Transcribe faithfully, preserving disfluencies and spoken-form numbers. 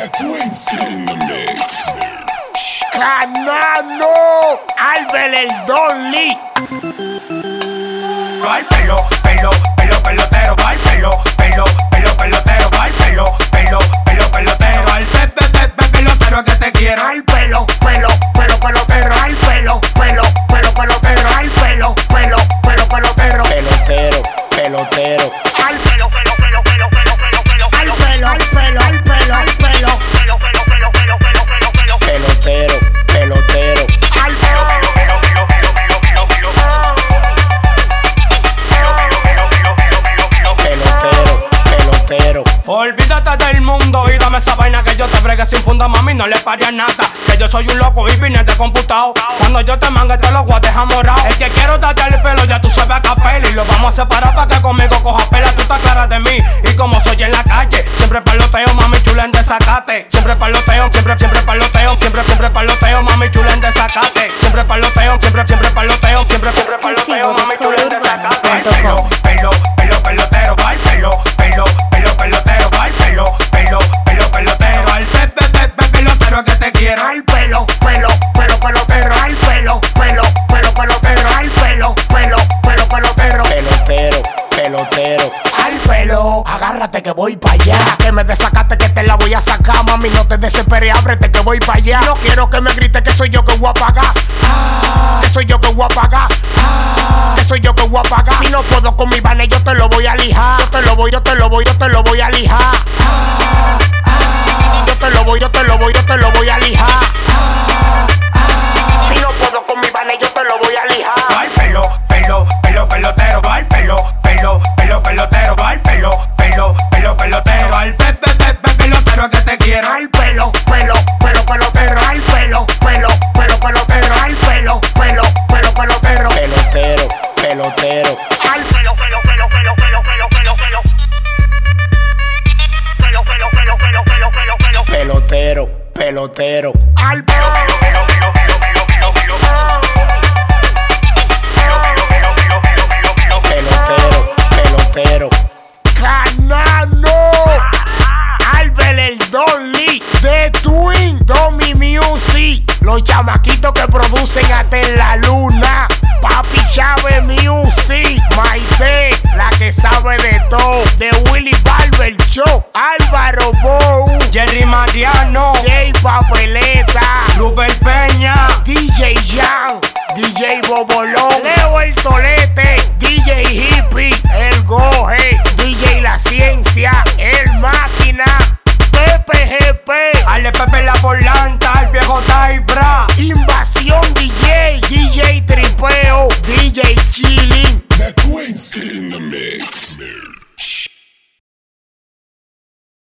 The Twins in the mix. Canano, Albert el Don Lee. Va el pelo, pelo, pelo, pelotero. Va el pelo, pelo, pelo, pelotero. Va el pelo, pelo, pelo, pelotero. Al pe, pe, pe, pe, pelotero que te quiero. Al pelo, pelo, pelo, pelotero. Al pelo, pelo, pelo, pelotero. Al pelo, pelo, pelo, pelotero. Pelotero, pelotero. Al pelo, pelo, pelo, pelo, pelo, pelo, pelo. Al pelo, al pelo, al pelo, al pelo. Pelo, pelo, pelo, pelo, pelo, pelo, pelo. Pelotero, pelotero. Al pelo, pelo, pelo, pelo, pelo, pelo, pelo, pelo. Pelotero, pelotero. Olvídate del mundo y dame esa vaina que yo te bregue sin funda, mami, no le pares nada. Que yo soy un loco y vine de computado. Cuando yo te mangue te lo voy a dejar morado. El que quiero darte el pelo ya tú sabes a capela. Y lo vamos a separar para que conmigo coja pela. Tú estás clara de mí y como soy en la calle. Siempre paloteo, mami, chula en desacate. Siempre paloteo, siempre, siempre paloteo. Siempre, siempre paloteo, mami, chula en desacate. Siempre paloteo, siempre, siempre paloteo. Siempre, siempre paloteo, mami, chula en desacate. Va el pelo, pelo, pelo, pelotero. Va el pelo, pelo, pelo, pelotero. Va el pelo, pelo, pelo, pelotero. Al pe, pe, pe, pe, pelotero que te quiero. Al pelo, pelo, pelo, pelotero. Al pelo, pelo, pelo, pelotero. Al pelo, pelo, pelo, pelotero. Pelotero, pelotero. Al pelo, agárrate que voy pa' allá. Que me desacaste que te la voy a sacar. Mami, no te desesperes, ábrete que voy pa' allá. No quiero que me grites que soy yo que voy a pagar. Ah, que soy yo que voy a pagar. Ah, que soy yo que voy a pagar. Si no puedo con mi vaina, yo te lo voy a lijar. Yo te lo voy, yo te lo voy, yo te lo voy a lijar. Ah, ah, yo te lo voy, yo te lo voy, yo te lo voy a lijar. Ah, ah, si no puedo con mi vaina, yo te lo voy a lijar. Va el pelo, pelo, pelo, pelotero. Va el pelo, pelo, pelo, pelotero. Va el pelo, pelo, pelo, pelotero. Al pe, pe, pe, pe, pelotero que te quiero. Al pelo, pelo, pelo, pelotero. Al pelo, pelo, pelo, pelotero. Al pelo, pelo, pelo, pelotero. Pelotero, pelotero. Al pelo, pelo, pelo, pelo, pelo, pelo, pelo, pelo. Pelo, pelo, pelo, pelo, pelo, pelo, pelo. Pelotero, pelotero. Al pelo, pelo, pelo, pelo, pelo, pelo, pelo, pelo. Pelo, pelo, pelo, pelo, pelo, pelo, pelo. Pelotero, pelotero. Canano, Albert el Don Lee, The Twin, Domi Music, los chamaquitos que producen hasta en la luna. Papi Chávez Music, Maite, la que sabe de todo, de Willy Barber Show, Álvaro Bou, Jerry Mariano, Jay Papeleta, Rubén Peña, D J Jan, D J Bobolón, Leo el Tolete, D J Hippie, el Goje, D J La Ciencia, el Máquina, Pepe G P, Ale Pepe la Volanta, el viejo Taibra, Invasión D J, D J Tripeo, D J Chilling. The Twins in the mix.